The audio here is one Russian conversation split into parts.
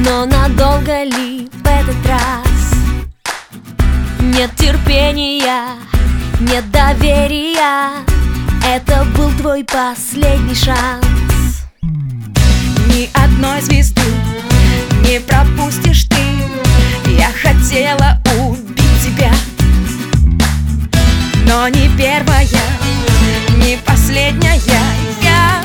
Но надолго ли в этот раз? Нет терпения, нет доверия. Это был твой последний шанс. Ни одной звезды не пропустишь ты. Я хотела убить тебя, но не первая, не последняя я.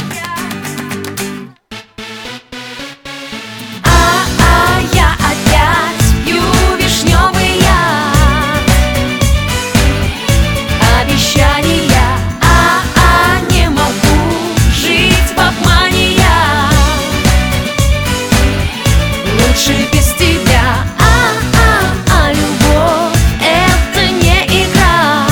Я опять пью вишневый яд. Обещания, не могу жить в обмане я. Лучше без тебя. Любовь — это не игра.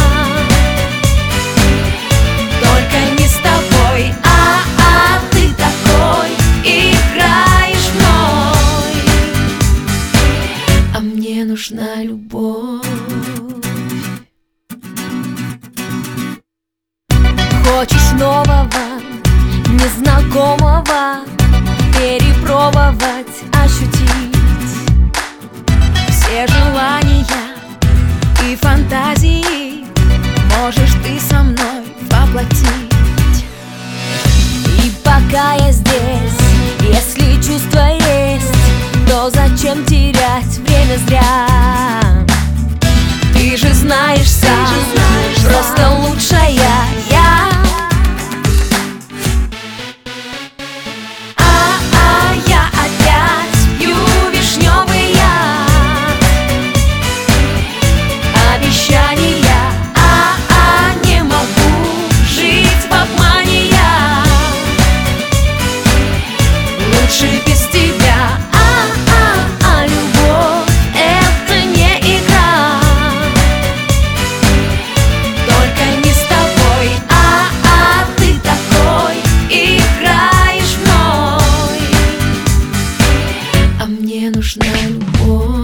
Только не с тобой. Ты такой, играешь мной. А мне нужна любовь. Хочешь нового, незнакомого, перепробовать, ощутить Все желания и фантазии можешь ты со мной воплотить. И пока я здесь, если чувства есть, то зачем терять время зря? Ты же знаешь сам, просто лучшая я. Я опять пью вишневый яд. Обещания, не могу жить в обмане я. Лучше без тебя. Любовь — это не игра. Только не с тобой. Ты такой, играешь мной. А мне нужна любовь.